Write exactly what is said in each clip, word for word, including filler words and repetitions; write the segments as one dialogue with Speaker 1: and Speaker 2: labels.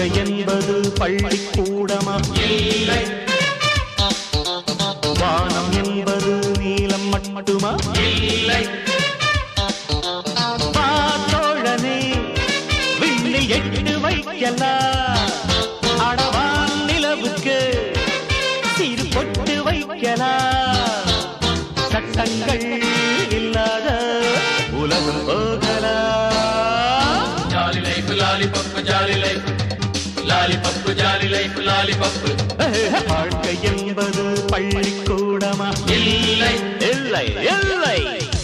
Speaker 1: வாழ்க்கை என்பது பள்ளிக்கூடமா? இல்லை. வானம் என்பது நீலம் மட்டுமா? இல்லை. தோழனே விண்ணில் எட்டு வைக்கலாம், அடவான் நிலவுக்கு சிறு பொட்டு வைக்கலாம். சட்டங்கள் இல்லாத உலகம் போகலாம்.
Speaker 2: Jolly life lollipop, jolly life lollipop, jolly life lollipop.
Speaker 1: வாழ்க்கை என்பது பள்ளிக்கூடமா?
Speaker 2: இல்லை
Speaker 1: இல்லை இல்லை.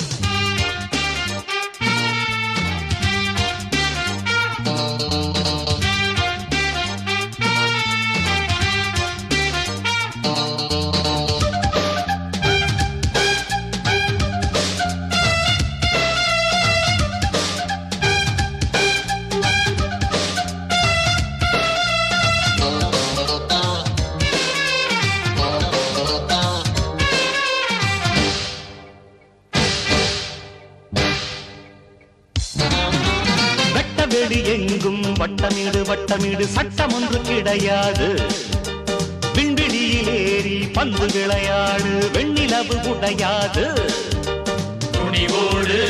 Speaker 1: எங்கும் வட்டமீடு வட்டமீடு சட்டம் ஒன்று கிடையாது. விண்வெளியில் ஏறி பந்து விளையாடு, வெண்ணிலவு உடையாது.
Speaker 2: துணிவோடு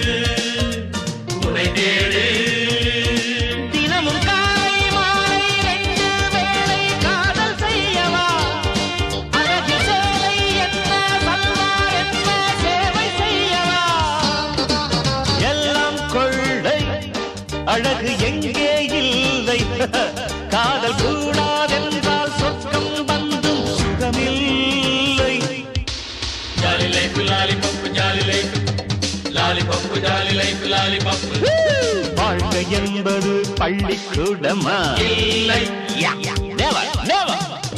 Speaker 2: துணை தேடு,
Speaker 1: தினமும் காலை மாலை ரெண்டு வேளை காதல் செய்யவா. அழகு சேலை என்ன சல்வார் என்ன சேவை செய்யவா. எல்லாம் கொள்ளை அழகு எங்கே இல்லை. காதல் கூடாதென்றால் சொர்க்கம் வந்தும் சுகமில்லை.
Speaker 2: Jolly life lollipop, jolly life lollipop, jolly life lollipop.
Speaker 1: வாழ்க்கை என்பது பள்ளிக்கூடமா?
Speaker 2: இல்லை.
Speaker 1: Never, never.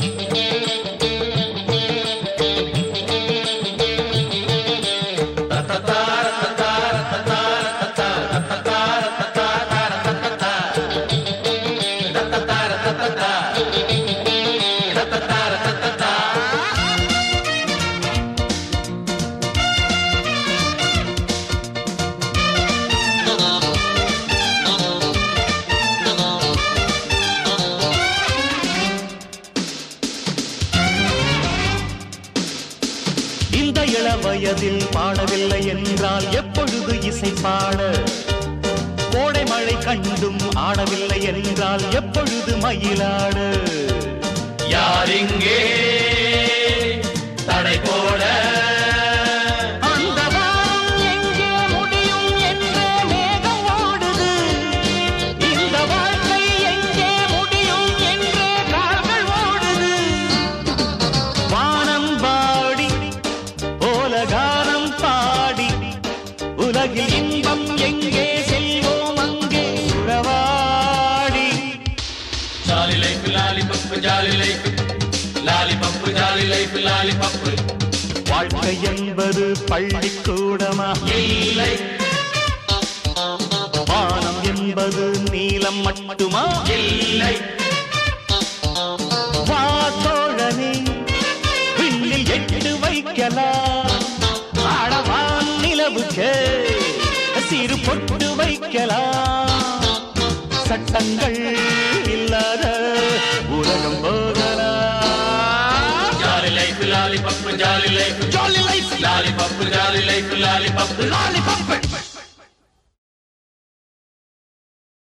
Speaker 1: இந்த இளவயதில் பாடவில்லை என்றால் எப்பொழுது இசை பாட? கோடை மழை கண்டும் ஆடவில்லை என்றால் எப்பொழுது மயிலாட?
Speaker 2: யாரிங்கே தடை போட?
Speaker 1: அந்த வானம் எங்கே முடியும் என்றே மேகம் ஓடுது. இந்த வாழ்க்கை எங்கே முடியும் என்றே கால்கள் ஓடுது. வானம் பாடி ஓலகானம் பாடி உலகில் இன்பம் எங்கே செல்வோம் அங்கே உறவாடி.
Speaker 2: Jolly life lollipop, jolly life lollipop, jolly life lollipop.
Speaker 1: வாழ்க்கை என்பது பள்ளிக்கூடமா?
Speaker 2: இல்லை.
Speaker 1: வானம் என்பது நீலம் மட்டுமா?
Speaker 2: இல்லை.
Speaker 1: வா தோழனே விண்ணில் எட்டு வைக்கலாம், அடவான் நிலவுக்கு சிறு பொட்டு வைக்கலாம். சட்டங்கள் இல்லாத உலகம் போகலாம்.
Speaker 2: Jolly life lollipop, jolly life
Speaker 1: jolly life
Speaker 2: lollipop, jolly life lollipop,
Speaker 1: lollipop.